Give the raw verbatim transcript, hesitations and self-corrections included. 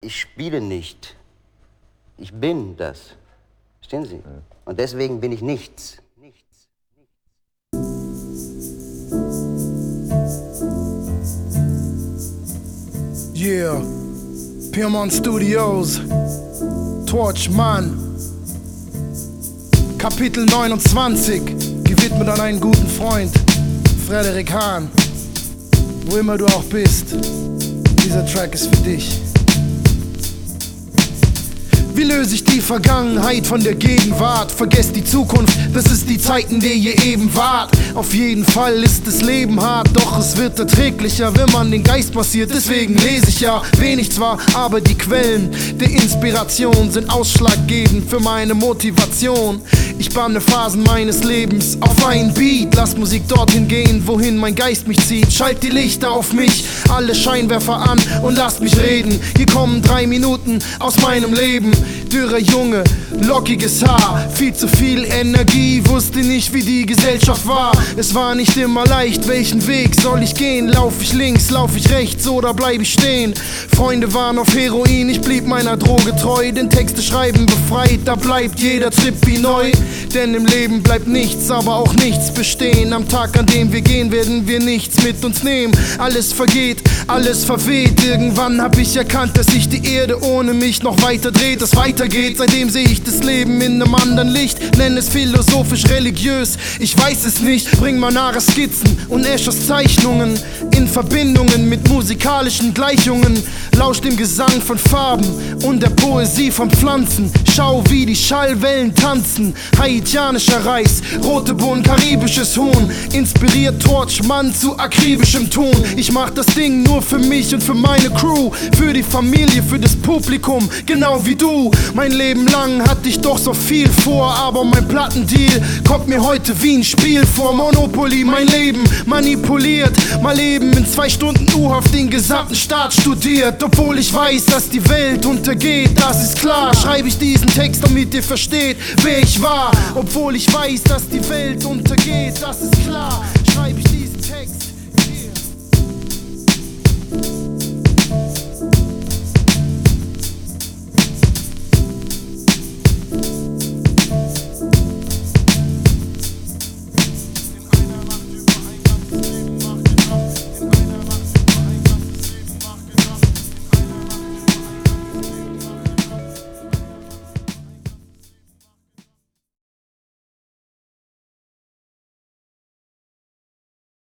Ich spiele nicht. Ich bin das. Verstehen Sie? Und deswegen bin ich nichts. Nichts. Yeah, Pyrmont Studios, Torchman, Kapitel neunundzwanzig, gewidmet an einen guten Freund, Frederik Hahn. Wo immer du auch bist, dieser Track ist für dich. Wie löse ich die Vergangenheit von der Gegenwart? Vergesst die Zukunft, das ist die Zeit, in der ihr eben wart. Auf jeden Fall ist das Leben hart, doch es wird erträglicher, wenn man den Geist massiert. Deswegen lese ich ja wenig zwar, aber die Quellen der Inspiration sind ausschlaggebend für meine Motivation. Ich banne Phasen meines Lebens auf einen Beat, lass Musik dorthin gehen, wohin mein Geist mich zieht. Schalt die Lichter auf mich, alle Scheinwerfer an und lasst mich reden. Hier kommen drei Minuten aus meinem Leben. Dürrer Junge, lockiges Haar, viel zu viel Energie, wusste nicht, wie die Gesellschaft war. Es war nicht immer leicht, welchen Weg soll ich gehen? Lauf ich links, lauf ich rechts oder bleib ich stehen? Freunde waren auf Heroin, ich blieb meiner Droge treu. Denn Texte schreiben befreit, da bleibt jeder Trip wie neu. Denn im Leben bleibt nichts, aber auch nichts bestehen. Am Tag, an dem wir gehen, werden wir nichts mit uns nehmen. Alles vergeht, alles verweht. Irgendwann hab ich erkannt, dass sich die Erde ohne mich noch weiter dreht. Das weitergeht, seitdem sehe ich das Leben in einem anderen Licht. Nenn es philosophisch, religiös, ich weiß es nicht. Bring Manara Skizzen und Eschers Zeichnungen in Verbindungen mit musikalischen Gleichungen. Lausch dem Gesang von Farben und der Poesie von Pflanzen. Schau, wie die Schallwellen tanzen. Haitianischer Reis, rote Bohnen, karibisches Huhn. Inspiriert Torchman zu akribischem Tun. Ich mach das Ding nur für mich und für meine Crew. Für die Familie, für das Publikum, genau wie du. Mein Leben lang hatte ich doch so viel vor, aber mein Plattendeal kommt mir heute wie ein Spiel vor. Monopoly, mein Leben manipuliert. Mal eben in zwei Stunden U-Haft den gesamten Staat studiert. Obwohl ich weiß, dass die Welt untergeht, das ist klar. Schreibe ich diesen Text, damit ihr versteht, wer ich war. Obwohl ich weiß, dass die Welt untergeht, das ist klar. Schreibe ich diesen